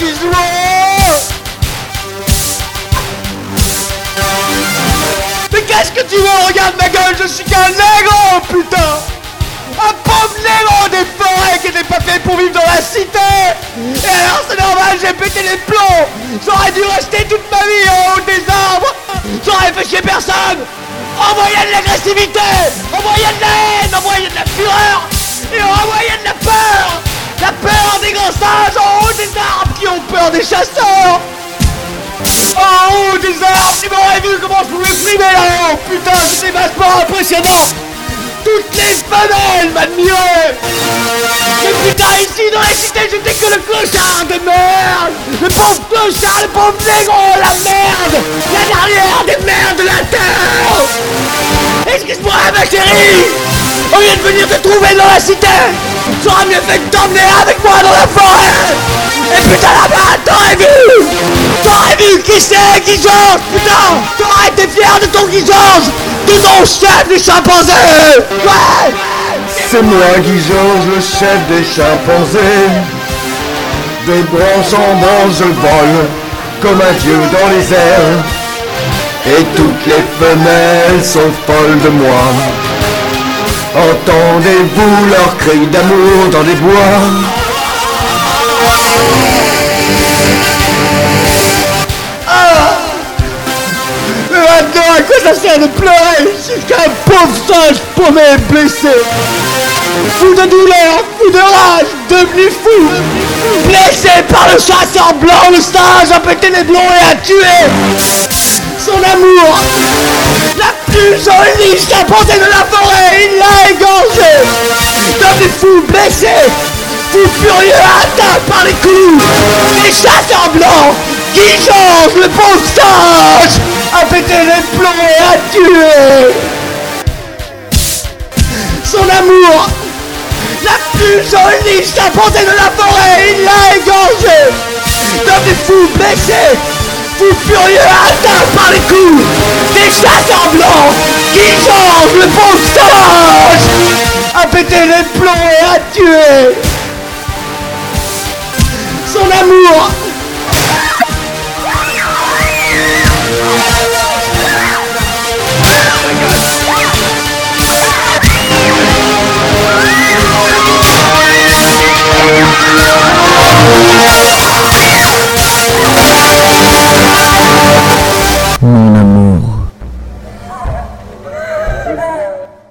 excuse-moi. Mais qu'est-ce que tu veux? Regarde ma gueule, je suis qu'un négro, putain. Un pauvre négro des forêts qui n'était pas fait pour vivre dans la cité. Et alors c'est normal, j'ai pété les plombs. J'aurais dû rester toute ma vie en haut des arbres. J'aurais fait chier personne. Envoyer de l'agressivité, envoyer de la haine, envoyer de la fureur et envoyer de la peur. La peur des grands sages en haut des arbres qui ont peur des chasseurs. En haut des arbres, tu m'aurais vu comment je pouvais frimer là-haut. Putain, c'était vachement impressionnant. Toutes les femelles m'admiraient. Mais putain, ici dans la cité, j'étais que le clochard de merde. Le pauvre clochard, le pauvre négro, la merde. La dernière des merdes de la terre. Excuse-moi ma chérie. Au lieu de venir te trouver dans la cité, j'aurais mieux fait de t'emmener avec moi dans la forêt. Et putain là-bas, t'aurais vu qui c'est Guy Georges, putain. T'aurais été fier de ton Guy Georges, de ton chef des chimpanzés. Ouais. C'est moi Guy Georges, le chef des chimpanzés. De branche en branche je vole, comme un dieu dans les airs. Et toutes les femelles sont folles de moi. Entendez-vous leurs cris d'amour dans les bois? Maintenant, à quoi ça sert de pleurer? Je suis qu'un pauvre singe paumé et blessé. Fou de douleur, fou de rage, devenu fou. Blessé par le chasseur blanc, le singe a pété les blonds et a tué son amour. La plus jolie chimpanzé de la forêt, il l'a égorgé. Devenu fou, blessé, fou furieux, atteint par les coups. Les chasseurs blancs, Guy Georges, le pauvre singe, a pété les plombs et a tué son amour. La plus jolie chimpanzé de la forêt, il l'a égorgé. Devenu fou, blessé, fou furieux, atteint par les coups. Des chasseurs blancs, Guy Georges, le pauvre singe, a pété les plombs et a tué son amour.